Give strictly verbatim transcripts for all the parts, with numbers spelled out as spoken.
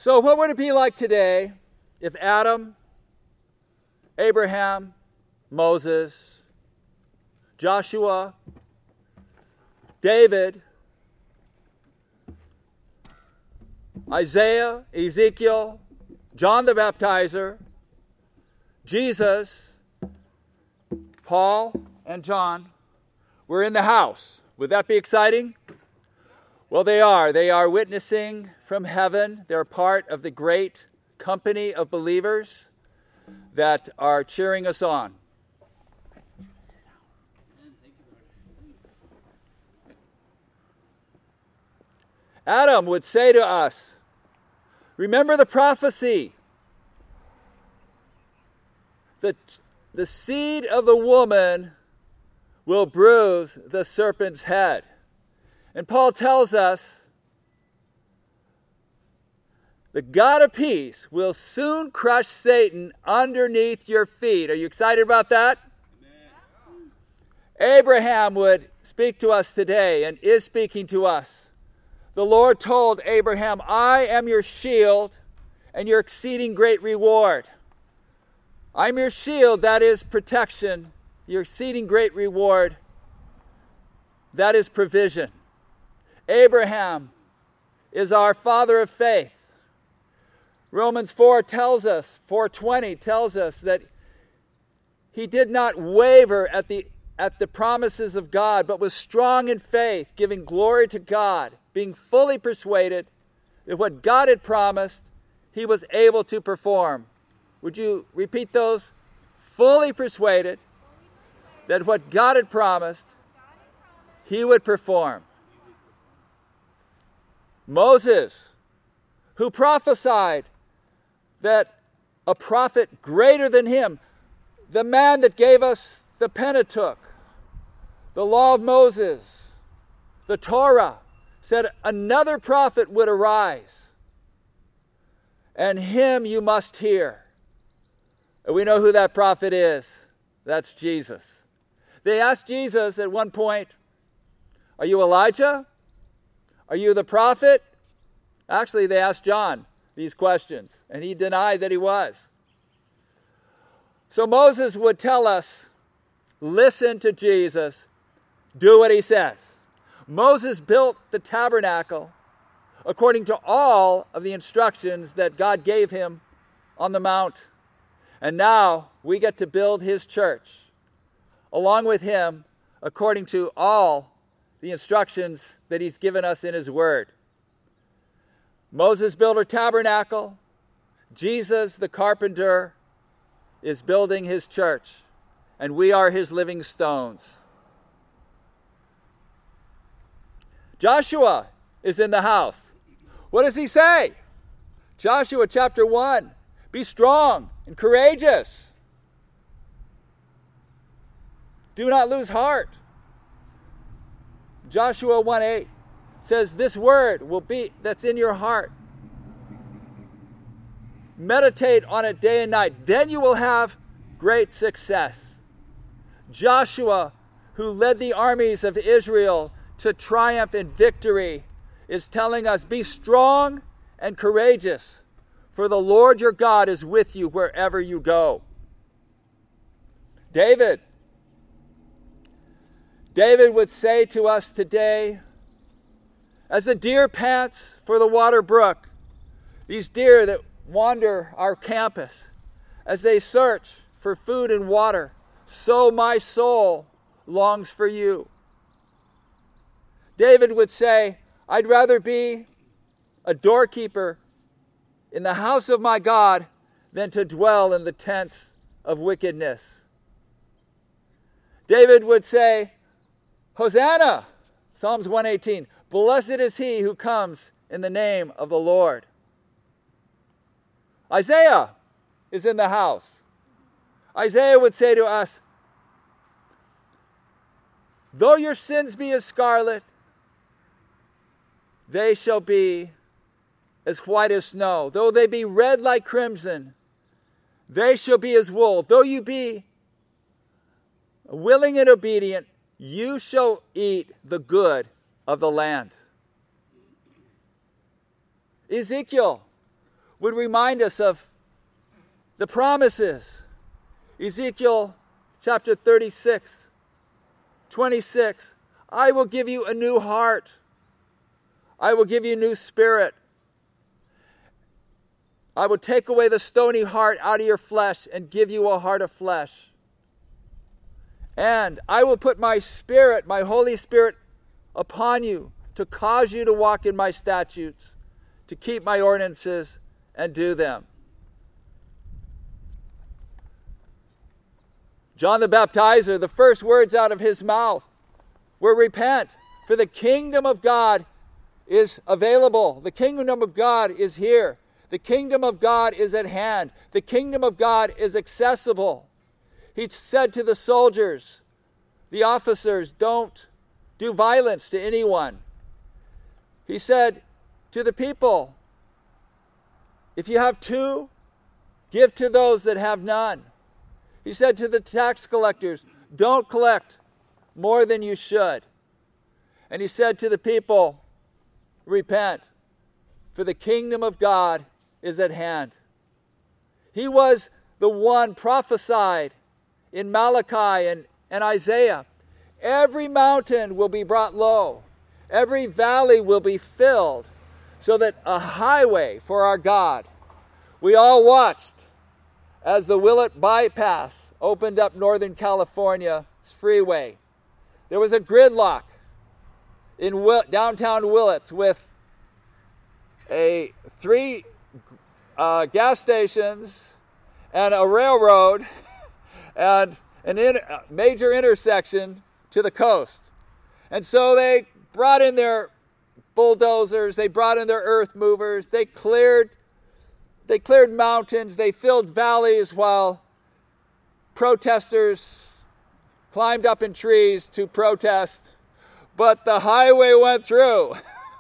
So what would it be like today if Adam, Abraham, Moses, Joshua, David, Isaiah, Ezekiel, John the Baptizer, Jesus, Paul, and John were in the house? Would that be exciting? Well, they are. They are witnessing from heaven. They're part of the great company of believers that are cheering us on. Adam would say to us, remember the prophecy. The, the seed of the woman will bruise the serpent's head. And Paul tells us the God of peace will soon crush Satan underneath your feet. Are you excited about that? Amen. Abraham would speak to us today and is speaking to us. The Lord told Abraham, I am your shield and your exceeding great reward. I'm your shield, that is protection. Your exceeding great reward, that is provision. Abraham is our father of faith. Romans four tells us, four twenty tells us that he did not waver at the, at the promises of God, but was strong in faith, giving glory to God, being fully persuaded that what God had promised, he was able to perform. Would you repeat those? Fully persuaded that what God had promised, he would perform. Moses, who prophesied that a prophet greater than him, the man that gave us the Pentateuch, the law of Moses, the Torah, said another prophet would arise, and him you must hear. And we know who that prophet is. That's Jesus. They asked Jesus at one point, are you Elijah? Are you the prophet? Actually, they asked John these questions, and he denied that he was. So Moses would tell us, listen to Jesus, do what he says. Moses built the tabernacle according to all of the instructions that God gave him on the mount. And now we get to build his church along with him according to all the instructions that he's given us in his word. Moses built a tabernacle. Jesus, the carpenter, is building his church, and we are his living stones. Joshua is in the house. What does he say? Joshua chapter one, be strong and courageous. Do not lose heart. Joshua one eight says this word will be that's in your heart. Meditate on it day and night. Then you will have great success. Joshua, who led the armies of Israel to triumph and victory, is telling us, be strong and courageous, for the Lord your God is with you wherever you go. David. David would say to us today, as the deer pants for the water brook, these deer that wander our campus, as they search for food and water, so my soul longs for you. David would say, I'd rather be a doorkeeper in the house of my God than to dwell in the tents of wickedness. David would say, Hosanna, Psalms one eighteen, blessed is he who comes in the name of the Lord. Isaiah is in the house. Isaiah would say to us, though your sins be as scarlet, they shall be as white as snow. Though they be red like crimson, they shall be as wool. Though you be willing and obedient, you shall eat the good of the land. Ezekiel would remind us of the promises. Ezekiel chapter thirty-six, twenty-six. I will give you a new heart. I will give you a new spirit. I will take away the stony heart out of your flesh and give you a heart of flesh. And I will put my Spirit, my Holy Spirit, upon you to cause you to walk in my statutes, to keep my ordinances and do them. John the Baptizer, the first words out of his mouth were, repent, for the kingdom of God is available. The kingdom of God is here. The kingdom of God is at hand. The kingdom of God is accessible. He said to the soldiers, the officers, don't do violence to anyone. He said to the people, if you have two, give to those that have none. He said to the tax collectors, don't collect more than you should. And he said to the people, repent, for the kingdom of God is at hand. He was the one prophesied in Malachi and, and Isaiah. Every mountain will be brought low. Every valley will be filled, so that a highway for our God. We all watched as the Willett Bypass opened up Northern California's freeway. There was a gridlock in Will- downtown Willits with a three uh, gas stations and a railroad and an in- major intersection to the coast. And so they brought in their bulldozers, they brought in their earth movers, they cleared they cleared mountains, they filled valleys while protesters climbed up in trees to protest. But the highway went through.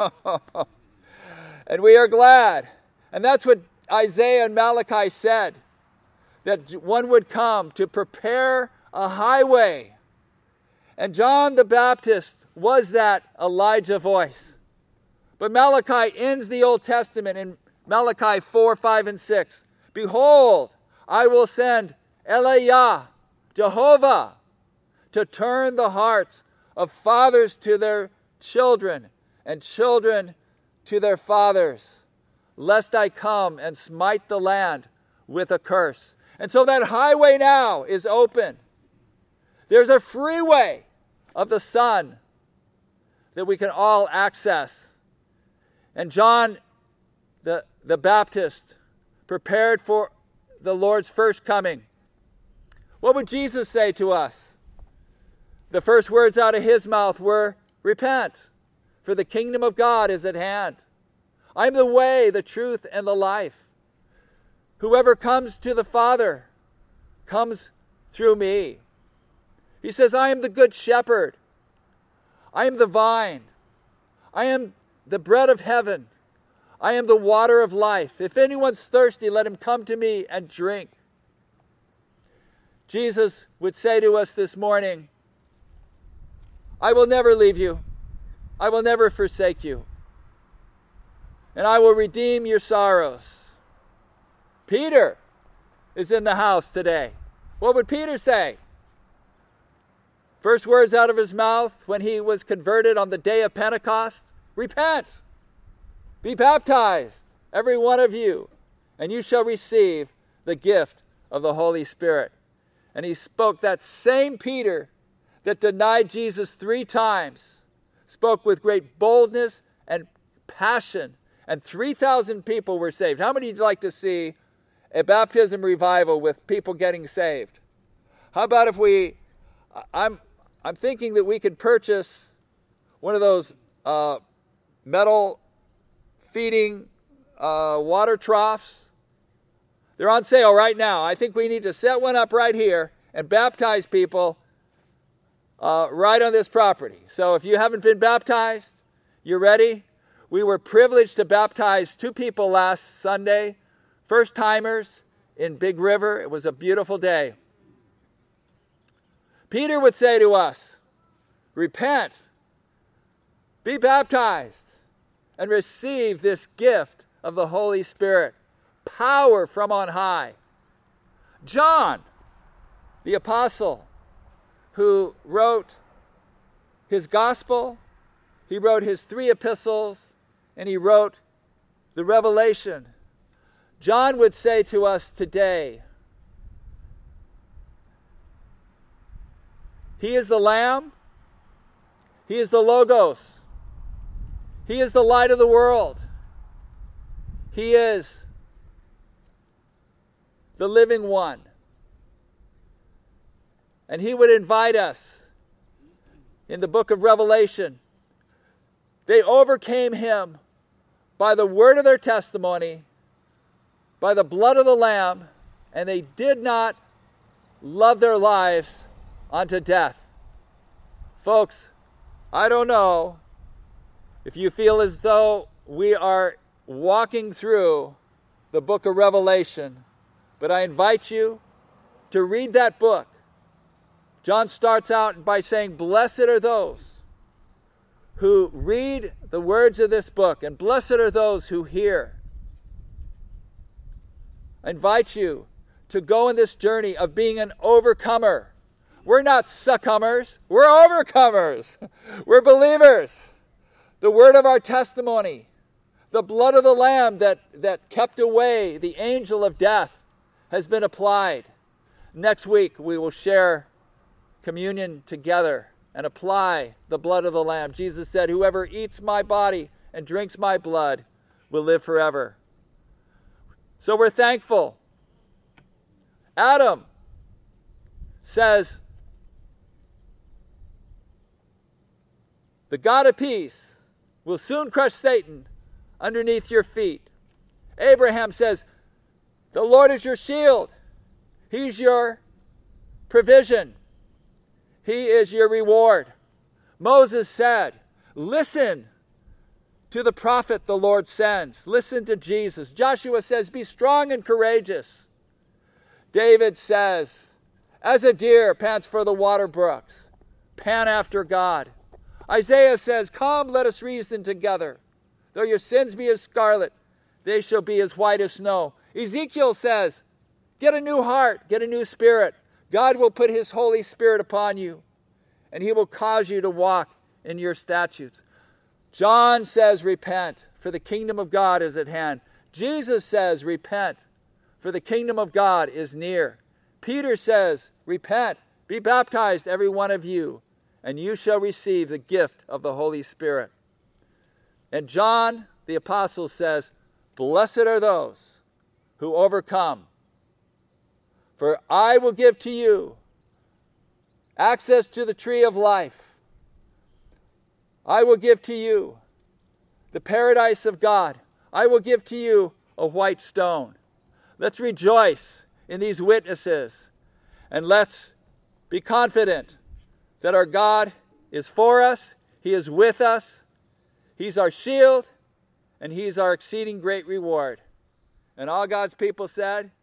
And we are glad. And that's what Isaiah and Malachi said, that one would come to prepare a highway. And John the Baptist was that Elijah voice. But Malachi ends the Old Testament in Malachi four, five, and six. Behold, I will send Eliah, Jehovah, to turn the hearts of fathers to their children, and children to their fathers, lest I come and smite the land with a curse. And so that highway now is open. There's a freeway of the Son that we can all access. And John the, the Baptist prepared for the Lord's first coming. What would Jesus say to us? The first words out of his mouth were, repent, for the kingdom of God is at hand. I am the way, the truth, and the life. Whoever comes to the Father comes through me. He says, I am the good shepherd. I am the vine. I am the bread of heaven. I am the water of life. If anyone's thirsty, let him come to me and drink. Jesus would say to us this morning, I will never leave you. I will never forsake you. And I will redeem your sorrows. Peter is in the house today. What would Peter say? First words out of his mouth when he was converted on the day of Pentecost, repent, be baptized, every one of you, and you shall receive the gift of the Holy Spirit. And he spoke, that same Peter that denied Jesus three times, spoke with great boldness and passion, and three thousand people were saved. How many would you like to see a baptism revival with people getting saved? How about if we, I'm I'm thinking that we could purchase one of those uh, metal feeding uh, water troughs. They're on sale right now. I think we need to set one up right here and baptize people uh, right on this property. So if you haven't been baptized, you're ready. We were privileged to baptize two people last Sunday, first timers in Big River. It was a beautiful day. Peter would say to us, repent, be baptized, and receive this gift of the Holy Spirit. power from on high. John, the apostle, who wrote his gospel, he wrote his three epistles, and he wrote the Revelation. John would say to us today, he is the Lamb, he is the Logos, he is the light of the world, he is the living one. And he would invite us in the book of Revelation. They overcame him by the word of their testimony, by the blood of the Lamb, and they did not love their lives unto death. Folks, I don't know if you feel as though we are walking through the book of Revelation, but I invite you to read that book. John starts out by saying, blessed are those who read the words of this book, and blessed are those who hear. I invite you to go on this journey of being an overcomer. We're not succumbers, we're overcomers. We're believers. The word of our testimony, the blood of the Lamb that, that kept away the angel of death has been applied. Next week we will share communion together and apply the blood of the Lamb. Jesus said, whoever eats my body and drinks my blood will live forever. So we're thankful. Adam says, the God of peace will soon crush Satan underneath your feet. Abraham says, the Lord is your shield. He's your provision. He is your reward. Moses said, listen to the prophet the Lord sends. Listen to Jesus. Joshua says, be strong and courageous. David says, as a deer pants for the water brooks, pant after God. Isaiah says, come, let us reason together. Though your sins be as scarlet, they shall be as white as snow. Ezekiel says, get a new heart, get a new spirit. God will put his Holy Spirit upon you, and he will cause you to walk in your statutes. John says, repent, for the kingdom of God is at hand. Jesus says, repent, for the kingdom of God is near. Peter says, repent, be baptized, every one of you, and you shall receive the gift of the Holy Spirit. And John, the apostle, says, blessed are those who overcome, for I will give to you access to the tree of life. I will give to you the paradise of God. I will give to you a white stone. Let's rejoice in these witnesses, and let's be confident that our God is for us, he is with us, he's our shield, and he's our exceeding great reward. And all God's people said,